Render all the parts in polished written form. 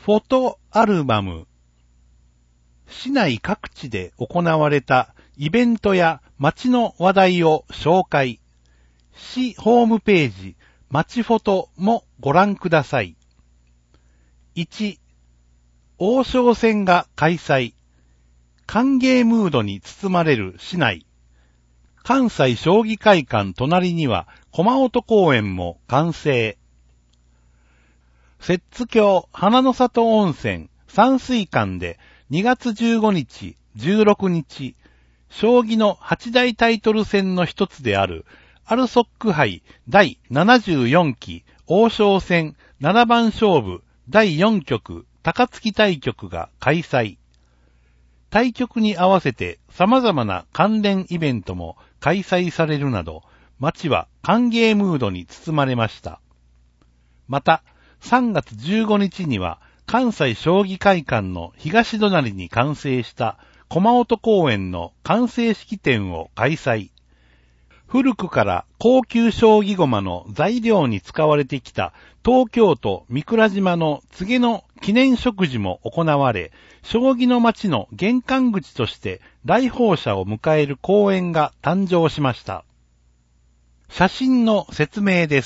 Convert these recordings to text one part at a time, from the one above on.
フォトアルバム。市内各地で行われたイベントや街の話題を紹介。市ホームページ、街フォトもご覧ください。1、王将戦が開催。歓迎ムードに包まれる市内。関西将棋会館隣には駒音公園も完成。摂津峡花の里温泉山水館で2月15日、16日、将棋の8大タイトル戦の一つであるアルソック杯第74期王将戦7番勝負第4局高槻対局が開催。対局に合わせて様々な関連イベントも開催されるなど、街は歓迎ムードに包まれました。また、3月15日には関西将棋会館の東隣に完成した駒音公園の完成式典を開催。古くから高級将棋駒の材料に使われてきた東京都三倉島の告げの記念植樹も行われ、将棋の街の玄関口として来訪者を迎える公園が誕生しました。写真の説明です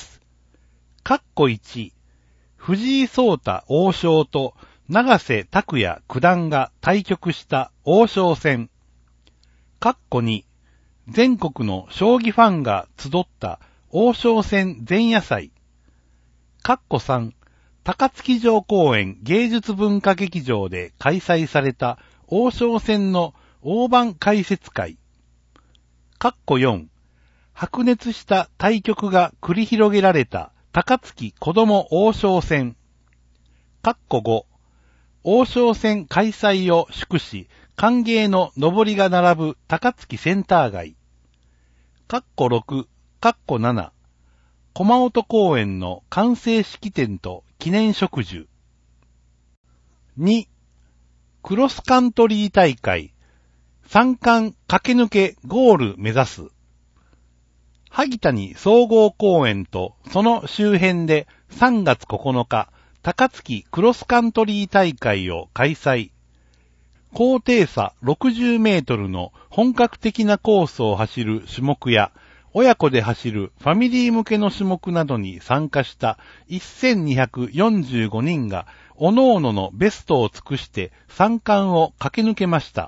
。1、藤井聡太王将と永瀬拓也九段が対局した王将戦。2、全国の将棋ファンが集った王将戦前夜祭。3、高槻城公園芸術文化劇場で開催された王将戦の大盤解説会。4、白熱した対局が繰り広げられた高槻子ども王将戦。5、王将戦開催を祝し、歓迎の上りが並ぶ高槻センター街。6、7、駒音公園の完成式典と記念植樹。2、クロスカントリー大会。三冠駆け抜けゴール目指す。萩谷総合公園とその周辺で3月9日、高槻クロスカントリー大会を開催。高低差60メートルの本格的なコースを走る種目や、親子で走るファミリー向けの種目などに参加した1245人が、各々のベストを尽くして三冠を駆け抜けました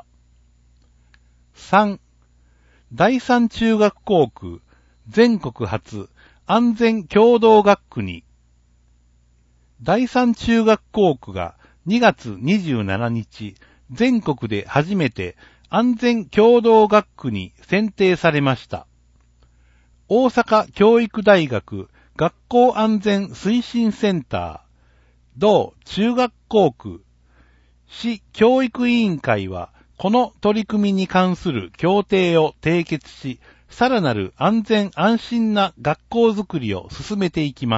。3、第三中学校区、全国初安全協同学区に。第三中学校区が2月27日、全国で初めて安全協同学区に選定されました。大阪教育大学学校安全推進センター、同中学校区、市教育委員会は、この取り組みに関する協定を締結し、さらなる安全安心な学校づくりを進めていきます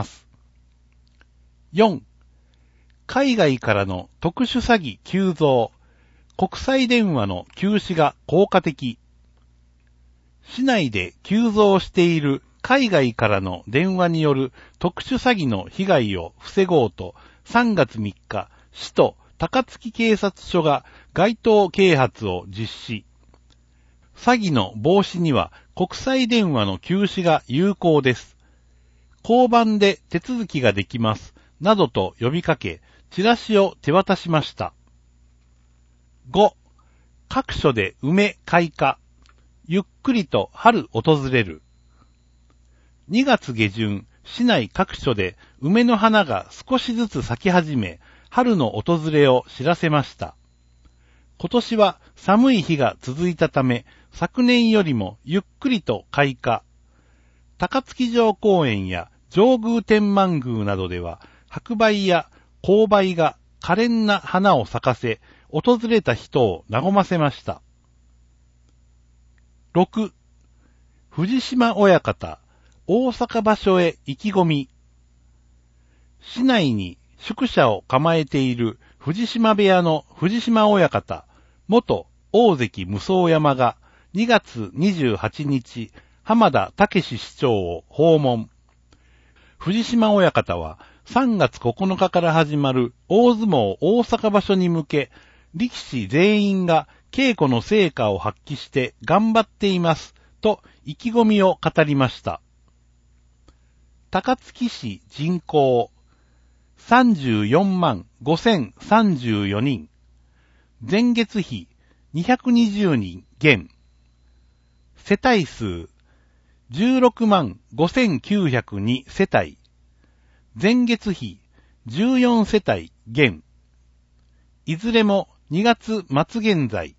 。4、海外からの特殊詐欺急増。国際電話の休止が効果的。市内で急増している海外からの電話による特殊詐欺の被害を防ごうと、3月3日、市と高槻警察署が街頭啓発を実施。詐欺の防止には国際電話の休止が有効です。交番で手続きができます。などと呼びかけ、チラシを手渡しました。5、各所で梅開花。ゆっくりと春訪れる。2月下旬、市内各所で梅の花が少しずつ咲き始め、春の訪れを知らせました。今年は寒い日が続いたため、昨年よりもゆっくりと開花。高槻城公園や上宮天満宮などでは、白梅や紅梅が可憐な花を咲かせ、訪れた人を和ませました。6、藤島親方、大阪場所へ意気込み。市内に宿舎を構えている藤島部屋の藤島親方、元大関無双山が2月28日、浜田武史市長を訪問。藤島親方は 3月9日から始まる大相撲大阪場所に向け、力士全員が稽古の成果を発揮して頑張っていますと意気込みを語りました。高槻市人口34万5034人、前月比220人減、世帯数16万5902世帯、前月比14世帯減、いずれも2月末現在